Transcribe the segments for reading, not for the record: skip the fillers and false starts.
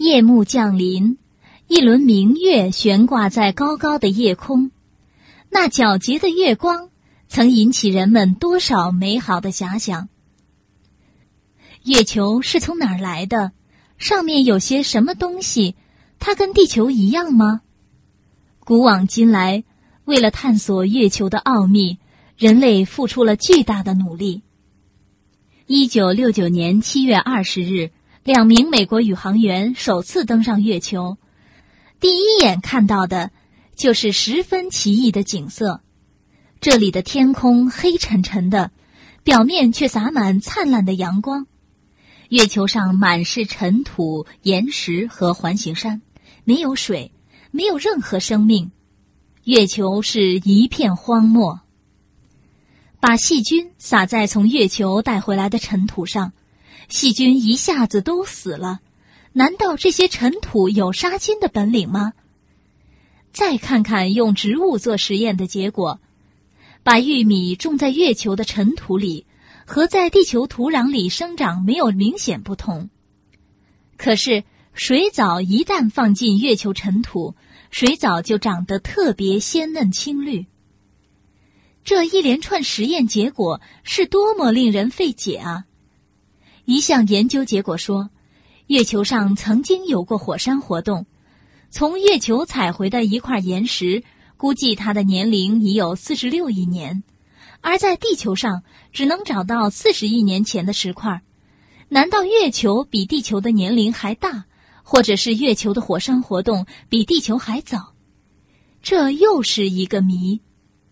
夜幕降临，一轮明月悬挂在高高的夜空，那皎洁的月光曾引起人们多少美好的遐想。月球是从哪儿来的？上面有些什么东西？它跟地球一样吗？古往今来，为了探索月球的奥秘，人类付出了巨大的努力。1969年7月20日，2名美国宇航员首次登上月球，第一眼看到的就是十分奇异的景色。这里的天空黑沉沉的，表面却洒满灿烂的阳光。月球上满是尘土、岩石和环形山，没有水，没有任何生命。月球是一片荒漠。把细菌撒在从月球带回来的尘土上，细菌一下子都死了。难道这些尘土有杀菌的本领吗？再看看用植物做实验的结果，把玉米种在月球的尘土里，和在地球土壤里生长没有明显不同。可是水藻一旦放进月球尘土，水藻就长得特别鲜嫩青绿。这一连串实验结果是多么令人费解啊！一项研究结果说，月球上曾经有过火山活动，从月球采回的一块岩石，估计它的年龄已有46亿年，而在地球上只能找到40亿年前的石块。难道月球比地球的年龄还大，或者是月球的火山活动比地球还早？这又是一个谜。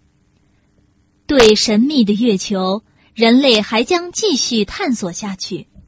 对神秘的月球，人类还将继续探索下去。